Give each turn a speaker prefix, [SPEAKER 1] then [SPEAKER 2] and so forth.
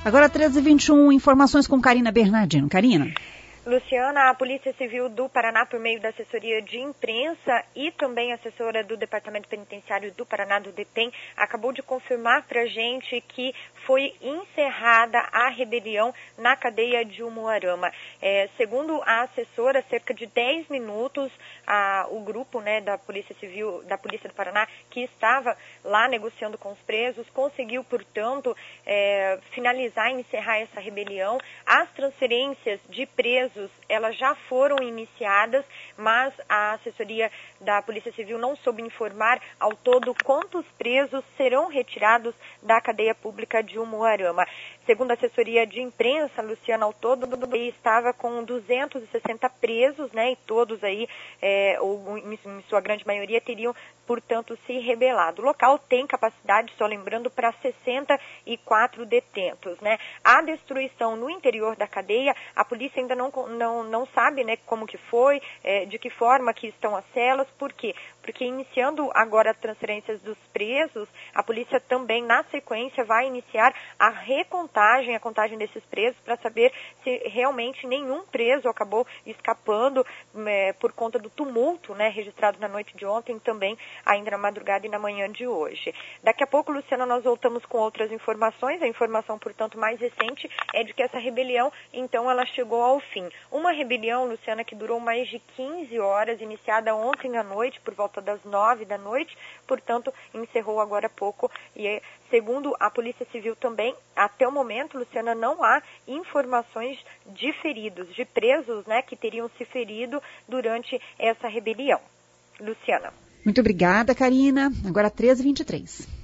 [SPEAKER 1] Agora 13h21, informações com Karina Bernardino. Karina.
[SPEAKER 2] Luciana, a Polícia Civil do Paraná, por meio da assessoria de imprensa e também assessora do Departamento Penitenciário do Paraná, do DEPEN, acabou de confirmar para a gente que foi encerrada a rebelião na cadeia de Umuarama. Segundo a assessora, cerca de 10 minutos, o grupo da Polícia Civil, da Polícia do Paraná, que estava lá negociando com os presos, conseguiu, portanto, finalizar e encerrar essa rebelião. As transferências de presos, elas já foram iniciadas, mas a assessoria da Polícia Civil não soube informar ao todo quantos presos serão retirados da cadeia pública de Umuarama. Segundo a assessoria de imprensa, Luciana, ao todo estava com 260 presos, e todos aí, ou em sua grande maioria, teriam, portanto, se rebelado. O local tem capacidade, só lembrando, para 64 detentos, A destruição no interior da cadeia, a polícia ainda não sabe, como que foi, de que forma que estão as celas. Por quê? Porque iniciando agora as transferências dos presos, a polícia também, na sequência, vai iniciar a contagem desses presos para saber se realmente nenhum preso acabou escapando por conta do tumulto, registrado na noite de ontem, também ainda na madrugada e na manhã de hoje. Daqui a pouco, Luciana, nós voltamos com outras informações. A informação, portanto, mais recente é de que essa rebelião, então, ela chegou ao fim. Uma rebelião, Luciana, que durou mais de 15 horas, iniciada ontem à noite, por volta das 9 da noite, portanto, encerrou agora há pouco. E, segundo a Polícia Civil também, até o momento, Luciana, não há informações de feridos, de presos, que teriam se ferido durante essa rebelião. Luciana.
[SPEAKER 1] Muito obrigada, Karina. Agora 13h23.